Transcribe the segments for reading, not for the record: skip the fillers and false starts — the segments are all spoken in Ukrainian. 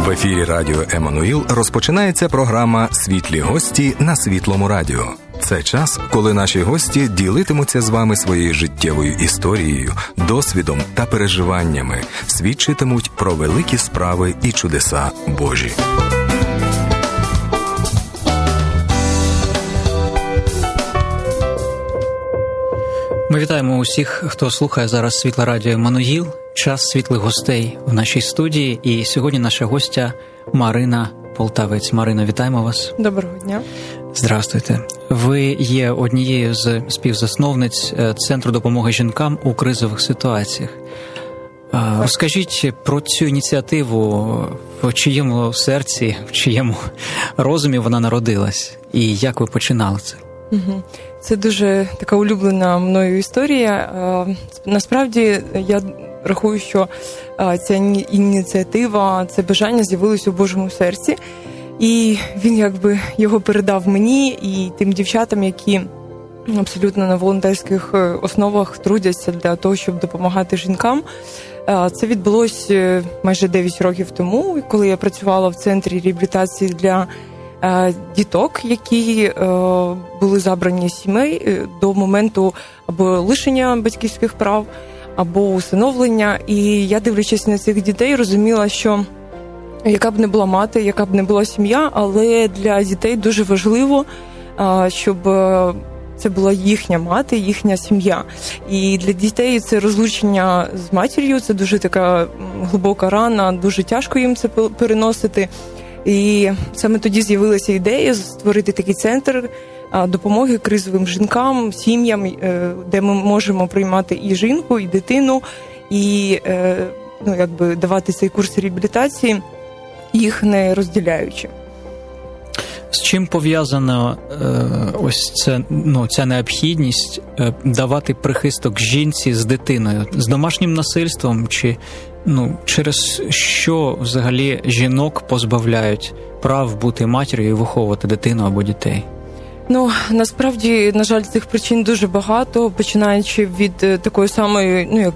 В ефірі Радіо Еммануїл розпочинається програма «Світлі гості» на Світлому радіо. Це час, коли наші гості ділитимуться з вами своєю життєвою історією, досвідом та переживаннями, свідчитимуть про великі справи і чудеса Божі. Ми вітаємо усіх, хто слухає зараз Світле радіо Еммануїл. Час світлих гостей в нашій студії. І сьогодні наша гостя Марина Полтавець. Марина, вітаємо вас. Доброго дня. Здравствуйте. Ви є однією з співзасновниць Центру допомоги жінкам у кризових ситуаціях. Розкажіть про цю ініціативу, в чиєму серці, в чиєму розумі вона народилась і як ви починали це? Це дуже така улюблена мною історія. Насправді, я рахую, що ця ініціатива, це бажання з'явилось у Божому серці. І він якби його передав мені і тим дівчатам, які абсолютно на волонтерських основах трудяться для того, щоб допомагати жінкам. Це відбулося майже 9 років тому, коли я працювала в центрі реабілітації для діток, які були забрані з сімей до моменту або лишення батьківських прав, або усиновлення. І я, дивлячись на цих дітей, розуміла, що яка б не була мати, яка б не була сім'я, але для дітей дуже важливо, щоб це була їхня мати, їхня сім'я. І для дітей це розлучення з матір'ю, це дуже така глибока рана, дуже тяжко їм це переносити. І саме тоді з'явилася ідея створити такий центр допомоги кризовим жінкам, сім'ям, де ми можемо приймати і жінку, і дитину, і давати цей курс реабілітації, їх не розділяючи. З чим пов'язана ось ця необхідність давати прихисток жінці з дитиною? З домашнім насильством чи через що взагалі жінок позбавляють прав бути матір'ю і виховувати дитину або дітей? Насправді, на жаль, цих причин дуже багато, починаючи від такої самої,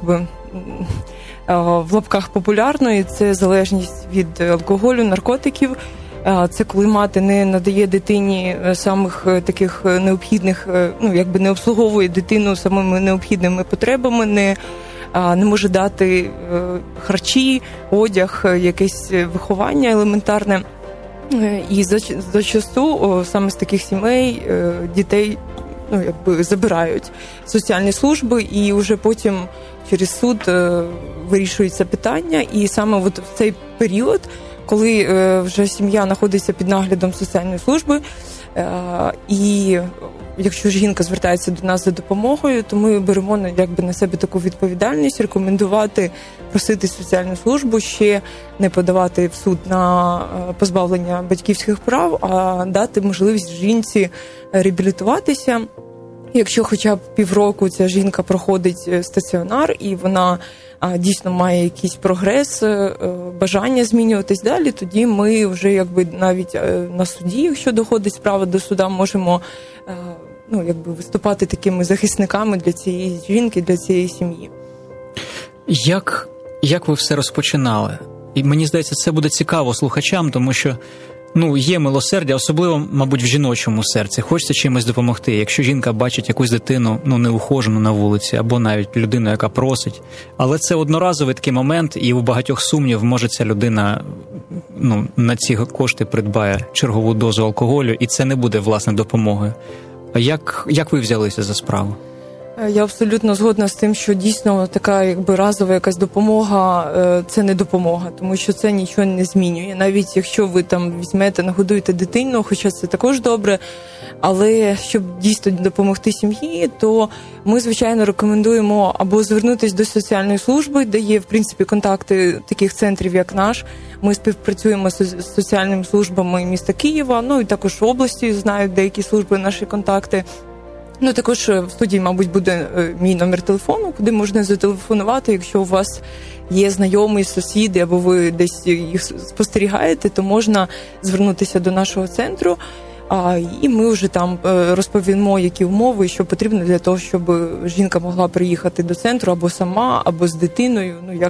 в лапках популярної, це залежність від алкоголю, наркотиків. Це коли мати не надає дитині самих таких необхідних, не обслуговує дитину самими необхідними потребами, не може дати харчі, одяг, якесь виховання елементарне. І зачасту саме з таких сімей дітей забирають соціальні служби, і вже потім через суд вирішується питання. І саме в цей період, коли вже сім'я знаходиться під наглядом соціальної служби, і якщо жінка звертається до нас за допомогою, то ми беремо на себе таку відповідальність рекомендувати просити соціальну службу ще не подавати в суд на позбавлення батьківських прав, а дати можливість жінці реабілітуватися. Якщо хоча б півроку ця жінка проходить стаціонар і вона дійсно має якийсь прогрес, бажання змінюватись далі, тоді ми вже навіть на суді, якщо доходить справа до суда, можемо виступати такими захисниками для цієї жінки, для цієї сім'ї. Як ви все розпочинали? І мені здається, це буде цікаво слухачам, тому що є милосердя, особливо, мабуть, в жіночому серці. Хочеться чимось допомогти. Якщо жінка бачить якусь дитину, неухожену на вулиці, або навіть людину, яка просить. Але це одноразовий такий момент, і у багатьох сумнів, може ця людина на ці кошти придбає чергову дозу алкоголю, і це не буде, власне, допомогою. А як ви взялися за справу? Я абсолютно згодна з тим, що дійсно така разова якась допомога – це не допомога, тому що це нічого не змінює. Навіть якщо ви візьмете, нагодуєте дитину, хоча це також добре, але щоб дійсно допомогти сім'ї, то ми, звичайно, рекомендуємо або звернутися до соціальної служби, де є, в принципі, контакти таких центрів, як наш. Ми співпрацюємо з соціальними службами міста Києва, і також в області знають деякі служби наші контакти. Також в студії, мабуть, буде мій номер телефону, куди можна зателефонувати. Якщо у вас є знайомі, сусіди, або ви десь їх спостерігаєте, то можна звернутися до нашого центру, і ми вже там розповімо, які умови, що потрібно для того, щоб жінка могла приїхати до центру або сама, або з дитиною,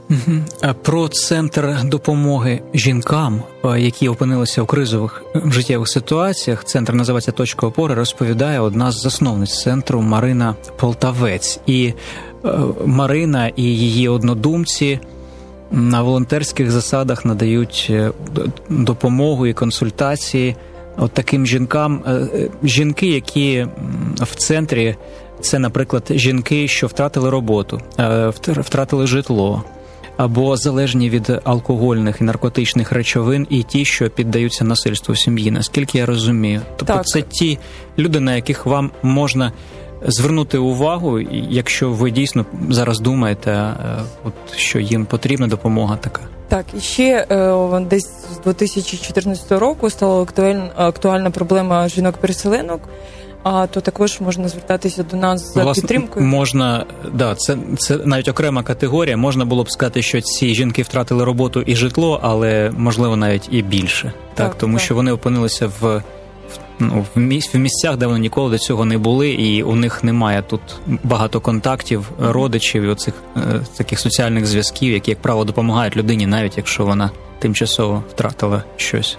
Про центр допомоги жінкам, які опинилися в кризових життєвих ситуаціях, центр називається «Точка опори», розповідає одна з засновниць центру Марина Полтавець. І Марина і її однодумці на волонтерських засадах надають допомогу і консультації от таким жінкам. Жінки, які в центрі, це, наприклад, жінки, що втратили роботу, втратили житло, або залежні від алкогольних і наркотичних речовин, і ті, що піддаються насильству в сім'ї, наскільки я розумію. Тобто так. Це ті люди, на яких вам можна звернути увагу, якщо ви дійсно зараз думаєте, що їм потрібна допомога така. Так, і ще десь з 2014 року стала актуальна проблема жінок-переселенок, то також можна звертатися до нас за підтримкою. Можна, це навіть окрема категорія. Можна було б сказати, що ці жінки втратили роботу і житло, але, можливо, навіть і більше. Тому що вони опинилися в місцях, де вони ніколи до цього не були, і у них немає тут багато контактів, родичів і оцих таких соціальних зв'язків, які, як правило, допомагають людині, навіть якщо вона тимчасово втратила щось.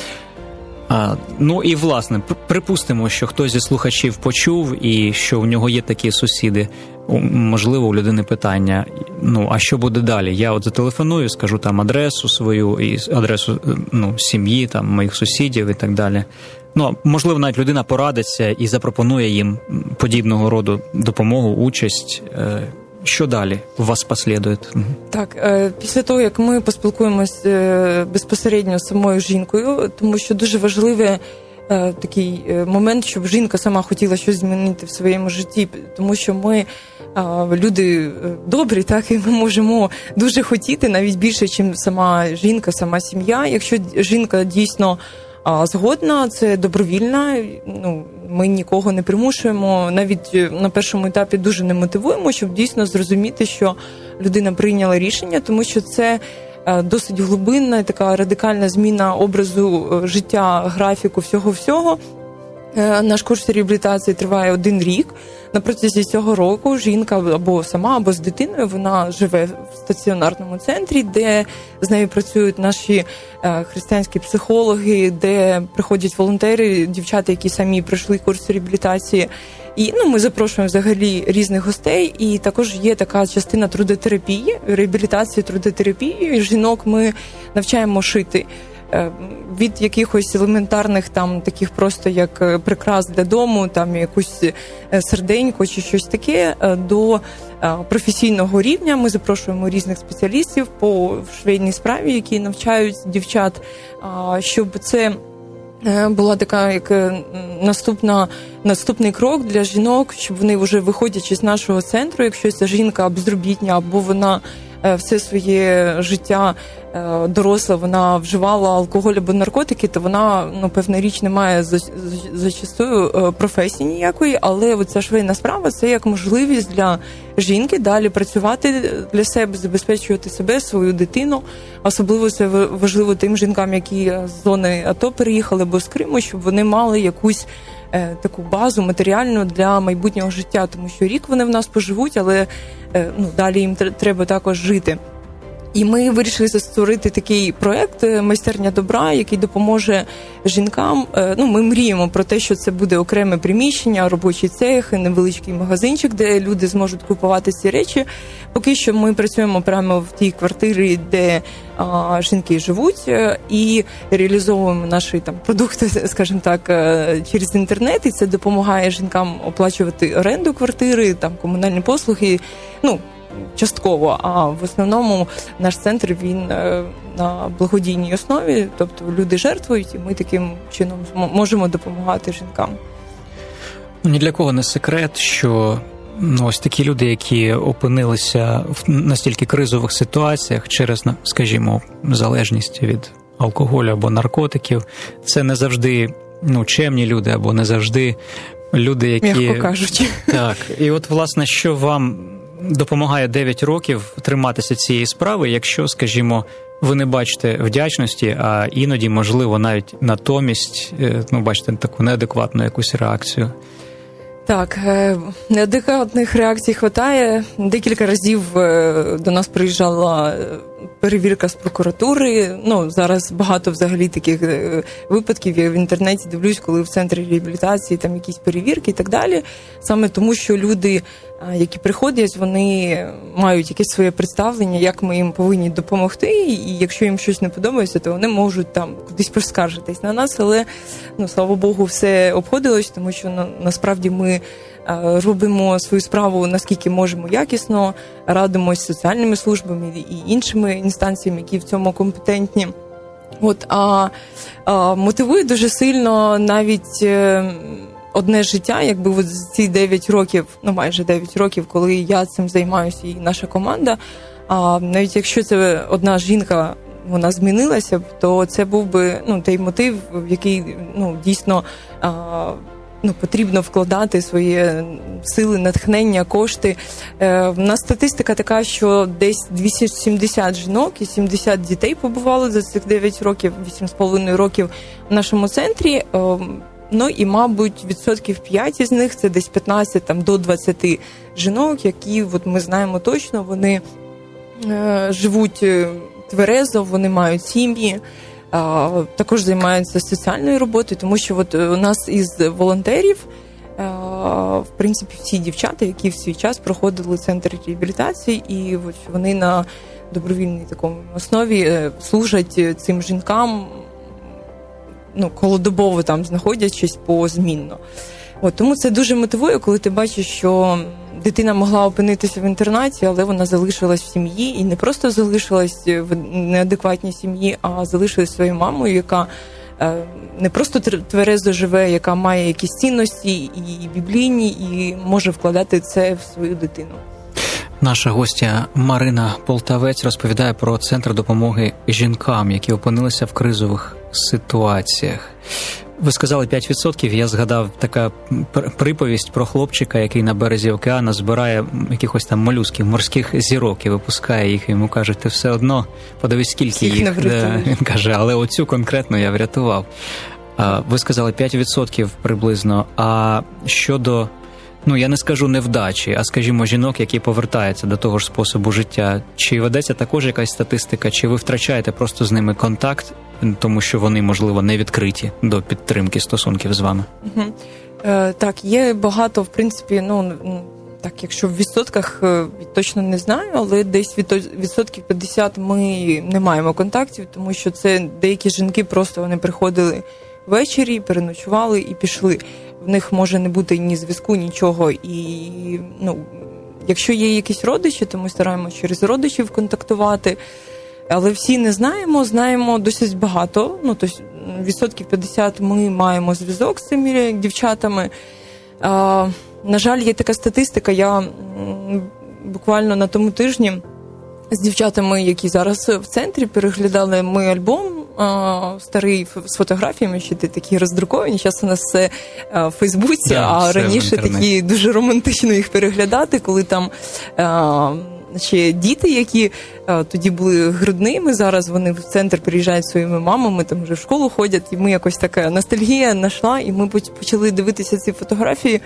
І, власне, припустимо, що хтось зі слухачів почув і що в нього є такі сусіди. Можливо, у людини питання, а що буде далі? Я зателефоную, скажу там адресу свою, і адресу сім'ї, там, моїх сусідів і так далі. Можливо, навіть людина порадиться і запропонує їм подібного роду допомогу, участь. Що далі у вас послідує? Так, після того, як ми поспілкуємось безпосередньо з самою жінкою, тому що дуже важливий такий момент, щоб жінка сама хотіла щось змінити в своєму житті, тому що ми люди добрі, так, і ми можемо дуже хотіти, навіть більше, ніж сама жінка, сама сім'я. Якщо жінка дійсно згодна, це добровільна, ми нікого не примушуємо, навіть на першому етапі дуже не мотивуємо, щоб дійсно зрозуміти, що людина прийняла рішення, тому що це досить глибинна, така радикальна зміна образу життя, графіку, всього-всього. Наш курс реабілітації триває 1 рік. На протязі цього року жінка або сама, або з дитиною, вона живе в стаціонарному центрі, де з нею працюють наші християнські психологи, де приходять волонтери, дівчата, які самі пройшли курс реабілітації. І ми запрошуємо взагалі різних гостей, і також є така частина трудотерапії, реабілітації, трудотерапії. Жінок ми навчаємо шити. Від якихось елементарних там таких просто як прикрас для дому, там якусь серденько чи щось таке, до професійного рівня. Ми запрошуємо різних спеціалістів по швейній справі, які навчають дівчат, щоб це була така як наступний крок для жінок, щоб вони вже виходячи з нашого центру, якщо ця жінка безробітня або вона все своє життя доросла, вона вживала алкоголь або наркотики, то вона, певна річ, не має зачастую професії ніякої, але оця швейна справа – це як можливість для жінки далі працювати для себе, забезпечувати себе, свою дитину. Особливо це важливо тим жінкам, які з зони АТО переїхали або з Криму, щоб вони мали якусь таку базу матеріальну для майбутнього життя, тому що рік вони в нас поживуть, але далі їм треба також жити. І ми вирішили створити такий проєкт «Майстерня добра», який допоможе жінкам. Ми мріємо про те, що це буде окреме приміщення, робочий цех, невеличкий магазинчик, де люди зможуть купувати ці речі. Поки що ми працюємо прямо в тій квартирі, де жінки живуть, і реалізовуємо наші продукти, скажімо так, через інтернет, і це допомагає жінкам оплачувати оренду квартири, комунальні послуги, частково, а в основному наш центр, він на благодійній основі, тобто люди жертвують, і ми таким чином можемо допомагати жінкам. Ні для кого не секрет, що ось такі люди, які опинилися в настільки кризових ситуаціях через, скажімо, залежність від алкоголю або наркотиків, це не завжди чемні люди, або не завжди люди, які... М'яко кажучи. Так, і от, власне, що вам допомагає 9 років триматися цієї справи, якщо, скажімо, ви не бачите вдячності, а іноді, можливо, навіть натомість, бачите таку неадекватну якусь реакцію? Так, неадекватних реакцій хватає. Декілька разів до нас приїжджала перевірка з прокуратури. Зараз багато взагалі таких випадків. Я в інтернеті дивлюсь, коли в центрі реабілітації там якісь перевірки і так далі. Саме тому, що люди, які приходять, вони мають якесь своє представлення, як ми їм повинні допомогти, і якщо їм щось не подобається, то вони можуть там кудись поскаржитись на нас, але, слава Богу, все обходилось, тому що насправді ми робимо свою справу наскільки можемо якісно, радимося з соціальними службами і іншими інстанціями, які в цьому компетентні. Мотивує дуже сильно навіть одне життя, якби ці 9 років, майже 9 років, коли я цим займаюся і наша команда, навіть якщо це одна жінка, вона змінилася, то це був би той мотив, в який дійсно потрібно вкладати свої сили, натхнення, кошти. В нас статистика така, що десь 270 жінок і 70 дітей побували за цих 9 років, 8,5 років в нашому центрі. І, мабуть, 5% із них, це десь 15 до 20 жінок, які, ми знаємо точно, вони живуть тверезо, вони мають сім'ї, також займаються соціальною роботою, тому що у нас із волонтерів, в принципі, всі дівчата, які в свій час проходили центр реабілітації, і вони на добровільній такому основі служать цим жінкам, колодобово там знаходячись позмінно. Тому це дуже мотивує, коли ти бачиш, що дитина могла опинитися в інтернаті, але вона залишилась в сім'ї, і не просто залишилась в неадекватній сім'ї, а залишилась своєю мамою, яка не просто тверезо живе, яка має якісь цінності і біблійні, і може вкладати це в свою дитину. Наша гостя Марина Полтавець розповідає про центр допомоги жінкам, які опинилися в кризових ситуаціях. Ви сказали 5%, я згадав така приповість про хлопчика, який на березі океану збирає якихось там молюсків, морських зірок і випускає їх, і йому кажуть, ти все одно подивись, скільки їх. Він каже, але оцю конкретно я врятував. Ви сказали 5% приблизно, а щодо, я не скажу невдачі, а, скажімо, жінок, які повертаються до того ж способу життя, чи ведеться також якась статистика, чи ви втрачаєте просто з ними контакт, тому що вони, можливо, не відкриті до підтримки стосунків з вами? Так, є багато, в принципі, так, якщо в відсотках точно не знаю, але десь відсотків 50 ми не маємо контактів, тому що це деякі жінки просто вони приходили ввечері, переночували і пішли. В них може не бути ні зв'язку, нічого. І, якщо є якісь родичі, то ми стараємося через родичів контактувати. Але всі не знаємо досить багато. Тобто відсотків 50 ми маємо зв'язок з цими дівчатами. На жаль, є така статистика. Я буквально на тому тижні з дівчатами, які зараз в центрі, переглядали мій альбом старий з фотографіями, що такі роздруковані. Зараз у нас все в Фейсбуці, а раніше такі дуже романтично їх переглядати, коли там ще діти, які тоді були грудними, зараз вони в центр приїжджають своїми мамами, там вже в школу ходять, і ми якось така ностальгія знайшла, і ми почали дивитися ці фотографії.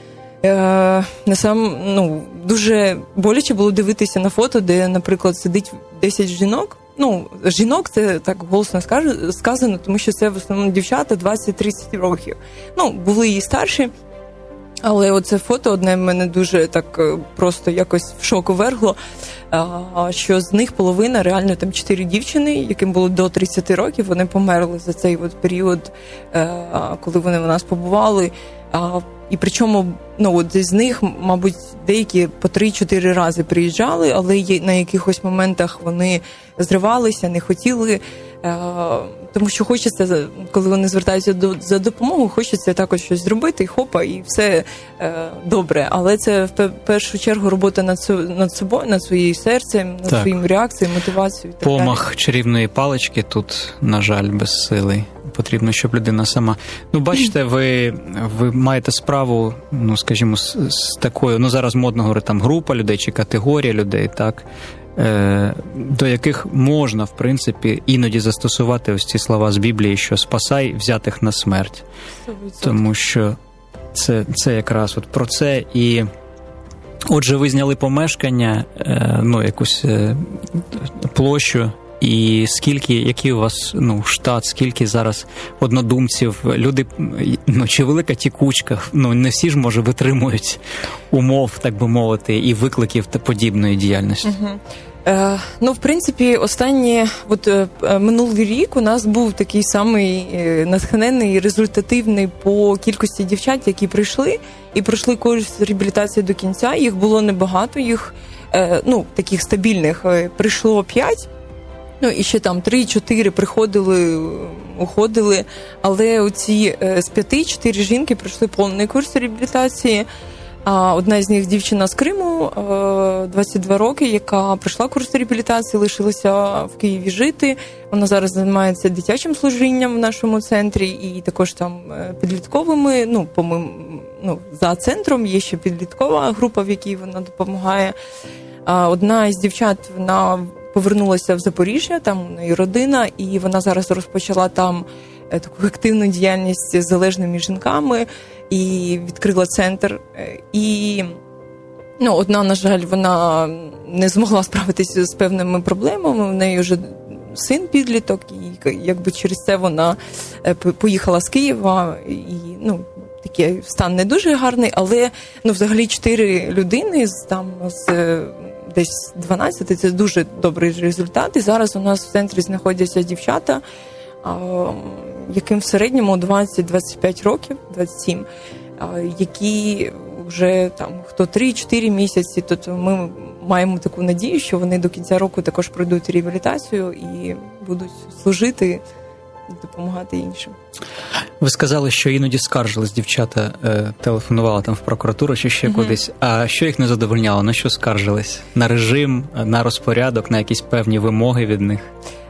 Дуже боляче було дивитися на фото, де, наприклад, сидить 10 жінок. Жінок, це так голосно сказано, тому що це в основному дівчата 20-30 років. Були і старші, але оце фото одне мене дуже так просто якось в шок увергло, що з них половина, реально там 4 дівчини, яким було до 30 років, вони померли за цей період, коли вони у нас побували. І причому, з них, мабуть, деякі по 3-4 рази приїжджали, але на якихось моментах вони зривалися, не хотіли, тому що хочеться, коли вони звертаються за допомогою, хочеться також щось зробити, хопа, і все добре. Але це, в першу чергу, робота над собою, над своїм серцем, над своїм реакцією, мотивацією. Помах чарівної палички тут, на жаль, безсилий. Потрібно, щоб людина сама... Бачите, ви маєте справу, скажімо, з такою, зараз модно говорити, там, група людей чи категорія людей, так, до яких можна, в принципі, іноді застосувати ось ці слова з Біблії, що «спасай взятих на смерть». 100%. Тому що це якраз от про це. І отже, ви зняли помешкання, якусь площу, і який у вас штат, скільки зараз однодумців, люди, чи велика тікучка, не всі ж, може, витримують умов, так би мовити, і викликів та подібної діяльності. В принципі, минулий рік у нас був такий самий натхненний і результативний по кількості дівчат, які прийшли, і пройшли курс реабілітації до кінця. Їх було небагато, їх, таких стабільних, прийшло 5. І ще там 3-4 приходили, уходили, але оці з 5-4 жінки пройшли повний курс реабілітації. Одна з них дівчина з Криму, 22 роки, яка пройшла курс реабілітації, лишилася в Києві жити. Вона зараз займається дитячим служінням в нашому центрі і також там підлітковими, за центром є ще підліткова група, в якій вона допомагає. Одна із дівчат, вона повернулася в Запоріжжя, там у неї родина, і вона зараз розпочала там таку активну діяльність з залежними жінками і відкрила центр. І одна, на жаль, вона не змогла справитися з певними проблемами, в неї вже син підліток, і через це вона поїхала з Києва, і такий стан не дуже гарний, але взагалі 4 людини з десь 12, це дуже добрий результат. І зараз у нас в центрі знаходяться дівчата, яким в середньому 20-25 років, 27, які вже там хто 3-4 місяці. Тобто ми маємо таку надію, що вони до кінця року також пройдуть реабілітацію і будуть служити, допомагати іншим. Ви сказали, що іноді скаржились дівчата, телефонували там в прокуратуру чи ще кудись. А що їх не задовольняло? На що скаржились? На режим, на розпорядок, на якісь певні вимоги від них?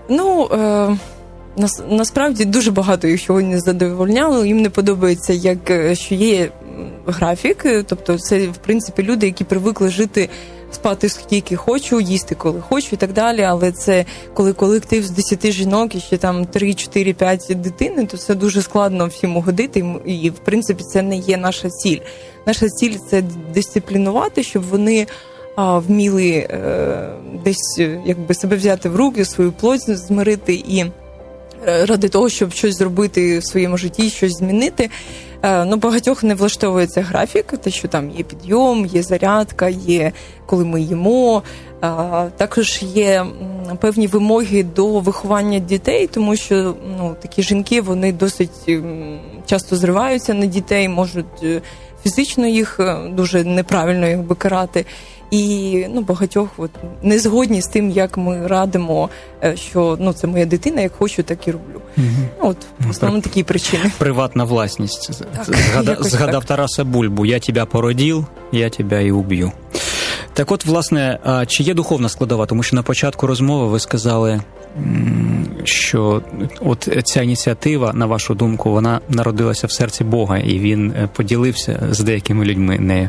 Насправді дуже багато їх чого не задовольняло. Їм не подобається, що є графік. Тобто це, в принципі, люди, які привикли жити, спати скільки хочу, їсти коли хочу і так далі. Але це коли колектив з 10 жінок і ще там 3-4-5 дитини, то це дуже складно всім угодити. І, в принципі, це не є наша ціль. Наша ціль – це дисциплінувати, щоб вони вміли десь себе взяти в руки, свою плоть змирити і ради того, щоб щось зробити в своєму житті, щось змінити. Багатьох не влаштовується графік, те, що там є підйом, є зарядка, є коли ми їмо. Також є певні вимоги до виховання дітей, тому що такі жінки, вони досить часто зриваються на дітей, можуть фізично їх дуже неправильно карати. І багатьох не згодні з тим, як ми радимо, що це моя дитина, як хочу, так і роблю. В основному такі причини. Приватна власність. Згадав Тараса Бульбу: «Я тебе породив, я тебе і уб'ю». Так от, власне, чи є духовна складова? Тому що на початку розмови ви сказали, що от ця ініціатива, на вашу думку, вона народилася в серці Бога, і він поділився з деякими людьми нею.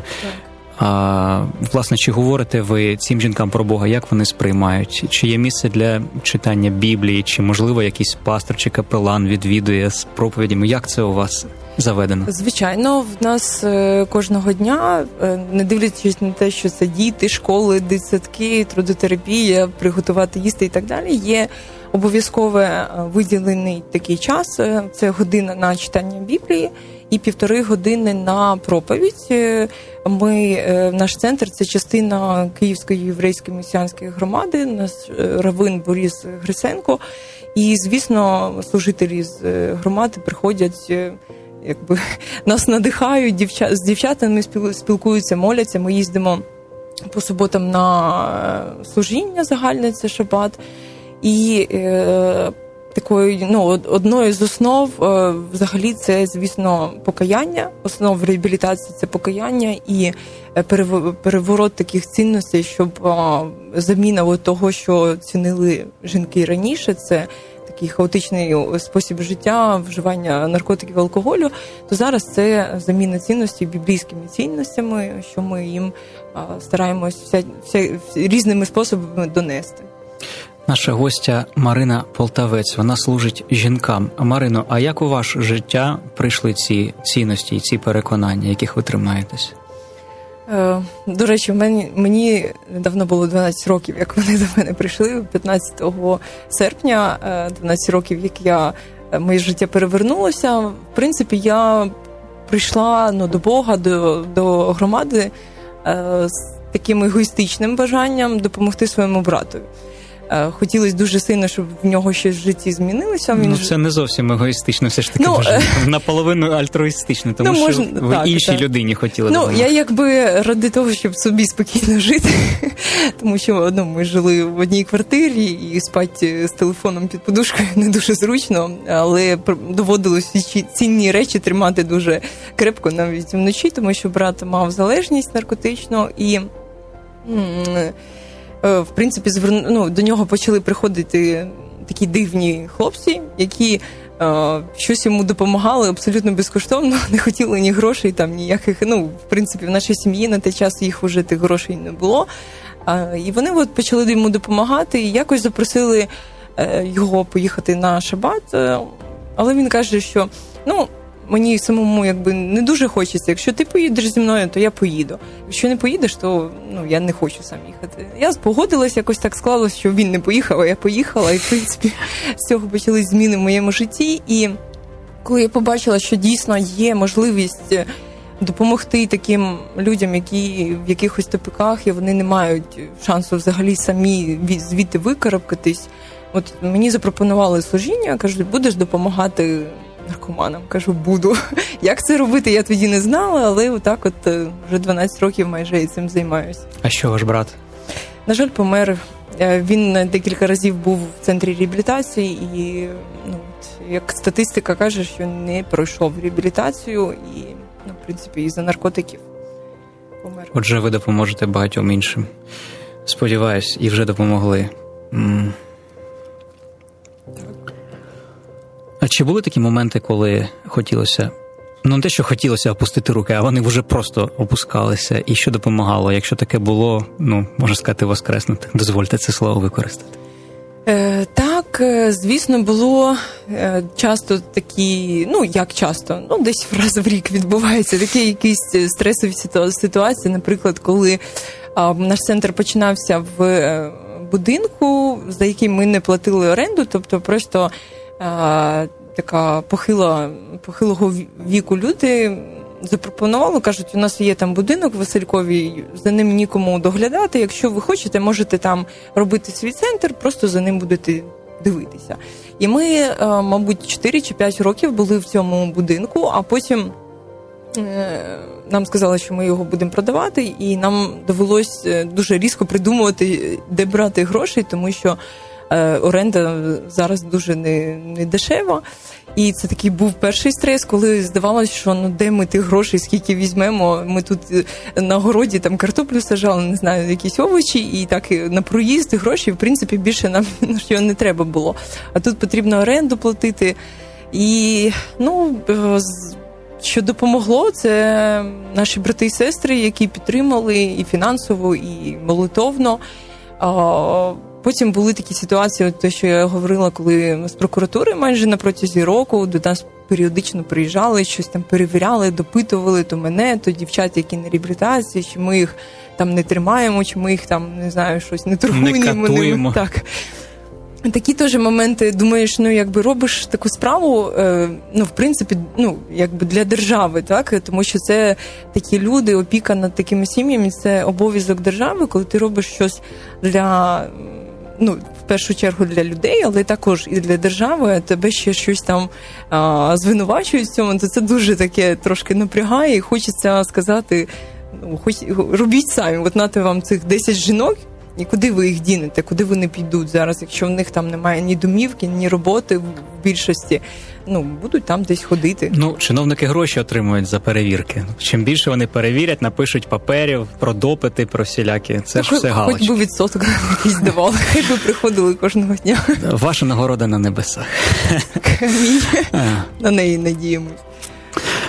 Власне, чи говорите ви цим жінкам про Бога, як вони сприймають? Чи є місце для читання Біблії, чи, можливо, якийсь пастор чи капелан відвідує з проповідями? Як це у вас заведено? Звичайно, в нас кожного дня, не дивлячись на те, що це діти, школи, дитсадки, трудотерапія, приготувати їсти і так далі, є обов'язково виділений такий час. Це година на читання Біблії і 1,5 години на проповідь. Наш центр – це частина Київської єврейської месіанської громади, наш раввин Борис Гриценко. І, звісно, служителі з громади приходять, нас надихають, з дівчатами спілкуються, моляться. Ми їздимо по суботам на служіння загальне, це шабат. І одною з основ взагалі це, звісно, покаяння. Основа реабілітації – це покаяння і переворот таких цінностей, щоб заміна того, що цінили жінки раніше, це такий хаотичний спосіб життя, вживання наркотиків, алкоголю, то зараз це заміна цінностей біблійськими цінностями, що ми їм стараємось різними способами донести. Наша гостя Марина Полтавець, вона служить жінкам. Марино, а як у ваше життя прийшли ці цінності і ці переконання, яких ви тримаєтесь? До речі, мені недавно було 12 років, як вони до мене прийшли. 15 серпня, 12 років, як моє життя перевернулося. В принципі, я прийшла до Бога, до громади з таким егоїстичним бажанням допомогти своєму брату. Хотілося дуже сильно, щоб в нього щось в житті змінилося. Це не зовсім егоїстично, все ж таки наполовину альтруїстично, тому що ви іншій людині хотіли допомогти. Я якби ради того, щоб собі спокійно жити, тому що ми жили в одній квартирі і спати з телефоном під подушкою не дуже зручно, але доводилось цінні речі тримати дуже крепко навіть вночі, тому що брат мав залежність наркотичну і... В принципі, до нього почали приходити такі дивні хлопці, які щось йому допомагали абсолютно безкоштовно, не хотіли ні грошей, там ніяких, в принципі, в нашій сім'ї на той час їх вже тих грошей не було. І вони почали йому допомагати, і якось запросили його поїхати на шабат, але він каже, що, мені самому якби не дуже хочеться. Якщо ти поїдеш зі мною, то я поїду. Якщо не поїдеш, то я не хочу сам їхати. Я погодилась, якось так склалось, що він не поїхав, а я поїхала. І, в принципі, з цього почались зміни в моєму житті. І коли я побачила, що дійсно є можливість допомогти таким людям, які в якихось тупиках, і вони не мають шансу взагалі самі звідти викарабкатись, от мені запропонували служіння, кажуть, будеш допомагати наркоманам. Кажу, буду. Як це робити, я тоді не знала, але отак вже 12 років майже і цим займаюся. А що ваш брат? На жаль, помер. Він декілька разів був в центрі реабілітації і, як статистика каже, що не пройшов реабілітацію і, в принципі, із-за наркотиків помер. Отже, ви допоможете багатьом іншим. Сподіваюсь, і вже допомогли. А чи були такі моменти, коли хотілося, не те, що хотілося опустити руки, а вони вже просто опускалися, і що допомагало? Якщо таке було, можна сказати, воскреснути. Дозвольте це слово використати. Так, звісно, було часто такі, як часто, десь раз в рік відбуваються такі якісь стресові ситуації, наприклад, коли наш центр починався в будинку, за який ми не платили оренду, тобто просто така похилого віку люди запропонували, кажуть, у нас є там будинок в Василькові, за ним нікому доглядати, якщо ви хочете, можете там робити свій центр, просто за ним будете дивитися. І ми, мабуть, 4 чи 5 років були в цьому будинку, а потім нам сказали, що ми його будемо продавати, і нам довелось дуже різко придумувати, де брати гроші, тому що оренда зараз дуже не дешева. І це такий був перший стрес, коли здавалося, що де ми тих грошей, скільки візьмемо. Ми тут на городі там картоплю сажали, не знаю, якісь овочі, і так на проїзд гроші, в принципі, більше нам що не треба було. А тут потрібно оренду платити. І, що допомогло, це наші брати і сестри, які підтримали і фінансово, і молитовно. Потім були такі ситуації, те, що я говорила, коли з прокуратури майже на протязі року до нас періодично приїжджали, щось там перевіряли, допитували то мене, то дівчат, які на реабілітації, чи ми їх там не тримаємо, чи ми їх там, не знаю, щось не торгуємо. Не катуємо. Так. Такі теж моменти, думаєш, якби робиш таку справу, в принципі, якби для держави, так? Тому що це такі люди, опіка над такими сім'ями, це обов'язок держави, коли ти робиш щось для, в першу чергу для людей, але також і для держави, а тебе ще щось там звинувачують в цьому, то це дуже таке трошки напрягає, і хочеться сказати, робіть самі, от нате вам цих 10 жінок, і куди ви їх дінете, куди вони підуть зараз, якщо в них там немає ні домівки, ні роботи в більшості, будуть там десь ходити. Чиновники гроші отримують за перевірки. Чим більше вони перевірять, напишуть паперів про допити, про всілякі. Це ж все галочки. Хоч би відсоток якийсь давали, хай би приходили кожного дня. Ваша нагорода на небесах. Амінь. На неї надіємось.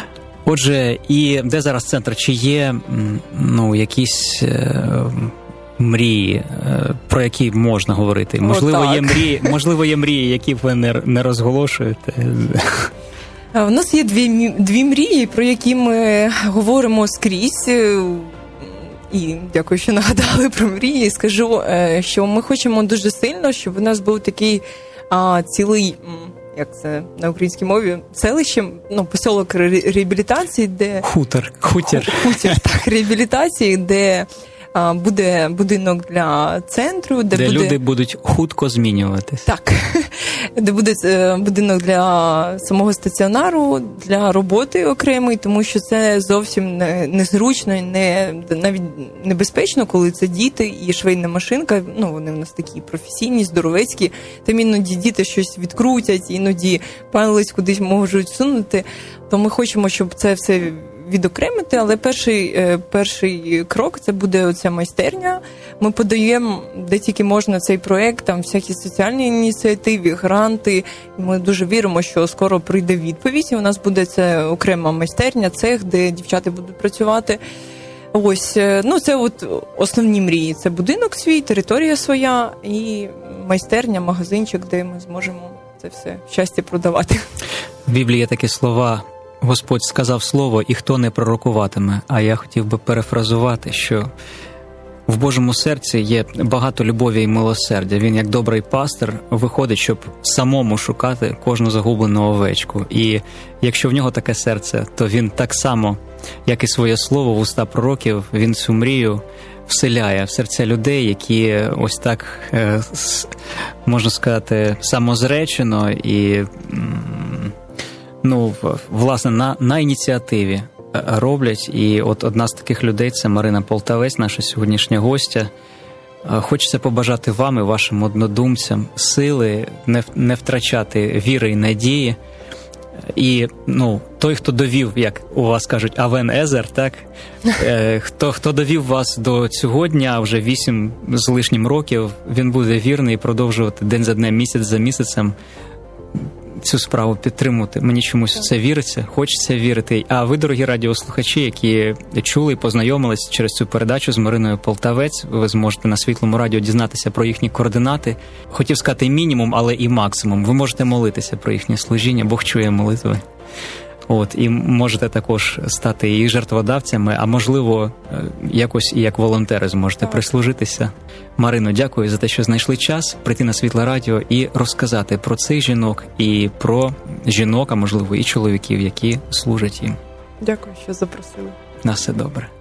Отже, і де зараз центр? Чи є якісь мрії, про які можна говорити? Можливо, є мрії, які ви не розголошуєте? У нас є дві мрії, про які ми говоримо скрізь. І дякую, що нагадали про мрії. Скажу, що ми хочемо дуже сильно, щоб у нас був такий цілий, як це на українській мові, селище, поселок реабілітації, де... Хутір, так, реабілітації, де буде будинок для центру, де люди будуть хутко змінюватись. Так, де буде будинок для самого стаціонару, для роботи окремої, тому що це зовсім незручно і навіть небезпечно, коли це діти і швейна машинка, вони в нас такі професійні, здоровецькі, там іноді діти щось відкрутять, іноді палець кудись можуть сунути, то ми хочемо, щоб це все відокремити, але перший крок – це буде оця майстерня. Ми подаємо, де тільки можна, цей проєкт, там всякі соціальні ініціативи, гранти. Ми дуже віримо, що скоро прийде відповідь, і у нас буде це окрема майстерня, цех, де дівчата будуть працювати. Ось, це от основні мрії. Це будинок свій, територія своя і майстерня, магазинчик, де ми зможемо це все щастя продавати. В Біблії є такі слова: Господь сказав слово, і хто не пророкуватиме. А я хотів би перефразувати, що в Божому серці є багато любові і милосердя. Він, як добрий пастир, виходить, щоб самому шукати кожну загублену овечку. І якщо в нього таке серце, то він так само, як і своє слово в уста пророків, він цю мрію вселяє в серця людей, які ось так, можна сказати, самозречено і... власне, на ініціативі роблять. І от одна з таких людей – це Марина Полтавець, наша сьогоднішня гостя. Хочеться побажати вам і вашим однодумцям сили, не втрачати віри і надії. І, той, хто довів, як у вас кажуть, Авен Езер, так? Хто довів вас до цього дня, вже 8 з лишнім років, він буде вірний і продовжувати день за днем, місяць за місяцем цю справу підтримувати. Мені чомусь в це віриться, хочеться вірити. А ви, дорогі радіослухачі, які чули і познайомились через цю передачу з Мариною Полтавець, ви зможете на Світлому радіо дізнатися про їхні координати. Хотів сказати мінімум, але і максимум. Ви можете молитися про їхнє служіння, Бог чує молитви. І можете також стати і жертводавцями, а можливо, якось і як волонтери зможете прислужитися. Марино, дякую за те, що знайшли час прийти на Світле радіо і розказати про цих жінок і про жінок, а можливо і чоловіків, які служать їм. Дякую, що запросили. На все добре.